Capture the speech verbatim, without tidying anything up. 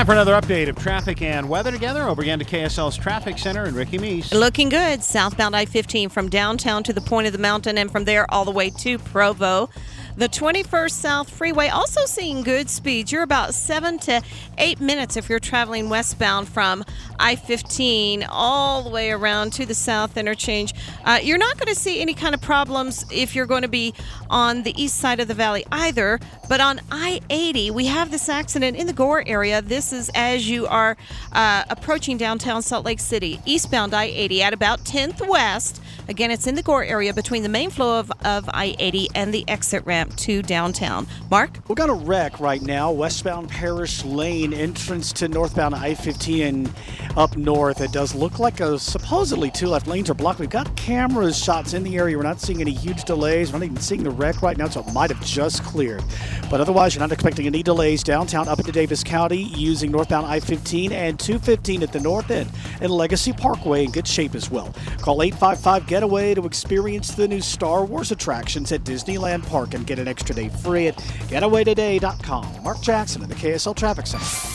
Time for another update of traffic and weather together. Over again to K S L's Traffic Center and Ricky Meese. Looking good. Southbound I fifteen from downtown to the point of the mountain and from there all the way to Provo. The twenty-first South Freeway also seeing good speeds. You're about seven to eight minutes if you're traveling westbound from I fifteen all the way around to the South Interchange. Uh, you're not going to see any kind of problems if you're going to be on the east side of the valley either. But on I eighty, we have this accident in the Gore area. This is as you are uh, approaching downtown Salt Lake City. Eastbound I eighty at about tenth West. Again, it's in the Gore area between the main flow of, of I eighty and the exit ramp to downtown. Mark? We've got a wreck right now, westbound Parish Lane, entrance to northbound I fifteen up north. It does look like a, supposedly two left lanes are blocked. We've got cameras shots in the area. We're not seeing any huge delays. We're not even seeing the wreck right now, so it might have just cleared. But otherwise, you're not expecting any delays downtown up into Davis County using northbound I fifteen and two fifteen at the north end, and Legacy Parkway in good shape as well. Call eight five five Getaway to experience the new Star Wars attractions at Disneyland Park and get an extra day free at getaway today dot com. Mark Jackson in the K S L Traffic Center.